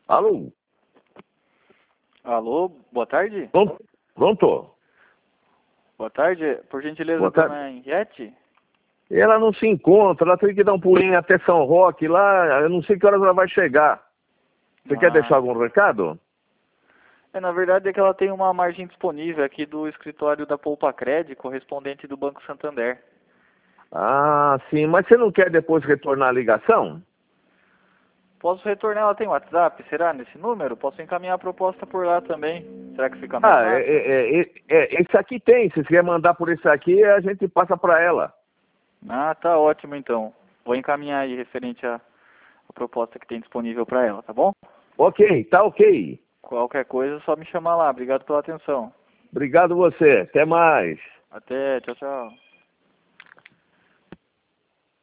Alô? Alô, boa tarde? Pronto? Boa tarde, por gentileza, Boa tarde. dona Henriette? Ela não se encontra, ela tem que dar um pulinho até São Roque lá, eu não sei que horas ela vai chegar. Você quer deixar algum recado? Na verdade é que ela tem uma margem disponível aqui do escritório da Poupa-Cred, correspondente do Banco Santander. Ah, sim, mas você não quer depois retornar a ligação? Posso retornar, ela tem WhatsApp, será, nesse número? Posso encaminhar a proposta por lá também. Será que fica mais fácil? Esse aqui tem, se você quer mandar por esse aqui, a gente passa para ela. Ah, tá ótimo então. Vou encaminhar aí referente à proposta que tem disponível para ela, tá bom? Ok, tá ok. Qualquer coisa é só me chamar lá. Obrigado pela atenção. Obrigado você, até mais. Até, tchau, tchau.